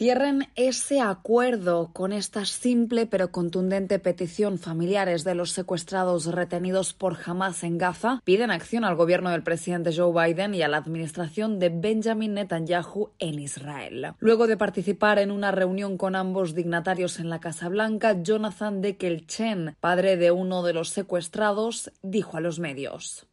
Cierren ese acuerdo con esta simple pero contundente petición. Familiares de los secuestrados retenidos por Hamás en Gaza piden acción al gobierno del presidente Joe Biden y a la administración de Benjamin Netanyahu en Israel. Luego de participar en una reunión con ambos dignatarios en la Casa Blanca, Jonathan Dekelchen, padre de uno de los secuestrados, dijo a los medios: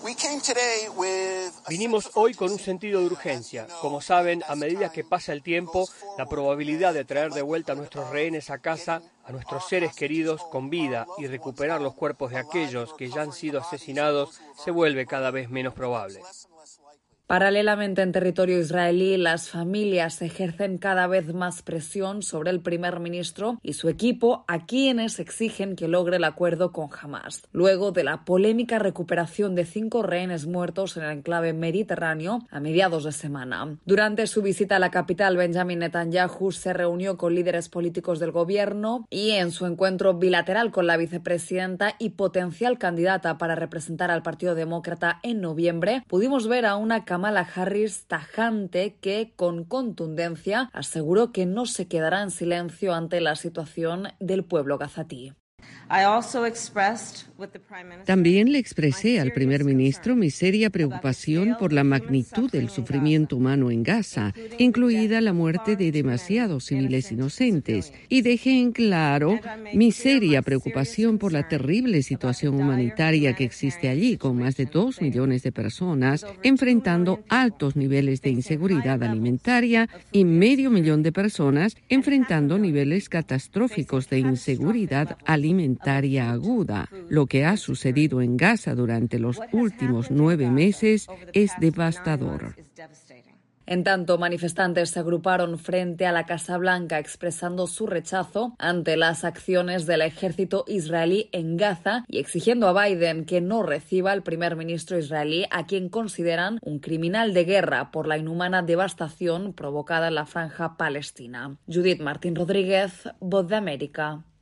Vinimos hoy con un sentido de urgencia. Como saben, a medida que pasa el tiempo, la probabilidad de traer de vuelta a nuestros rehenes a casa, a nuestros seres queridos con vida y recuperar los cuerpos de aquellos que ya han sido asesinados se vuelve cada vez menos probable. Paralelamente, en territorio israelí, las familias ejercen cada vez más presión sobre el primer ministro y su equipo, a quienes exigen que logre el acuerdo con Hamás. Luego de la polémica recuperación de 5 rehenes muertos en el enclave mediterráneo a mediados de semana. Durante su visita a la capital, Benjamin Netanyahu se reunió con líderes políticos del gobierno y en su encuentro bilateral con la vicepresidenta y potencial candidata para representar al Partido Demócrata en noviembre, pudimos ver a una Kamala Harris tajante que, con contundencia, aseguró que no se quedará en silencio ante la situación del pueblo gazatí. También le expresé al primer ministro mi seria preocupación por la magnitud del sufrimiento humano en Gaza, incluida la muerte de demasiados civiles inocentes, y dejé en claro mi seria preocupación por la terrible situación humanitaria que existe allí, con más de 2 millones de personas enfrentando altos niveles de inseguridad alimentaria y 500,000 de personas enfrentando niveles catastróficos de inseguridad alimentaria aguda. Lo que ha sucedido en Gaza durante los últimos 9 meses es devastador. En tanto, manifestantes se agruparon frente a la Casa Blanca expresando su rechazo ante las acciones del ejército israelí en Gaza y exigiendo a Biden que no reciba al primer ministro israelí, a quien consideran un criminal de guerra por la inhumana devastación provocada en la franja palestina. Judith Martín Rodríguez, Voz de América.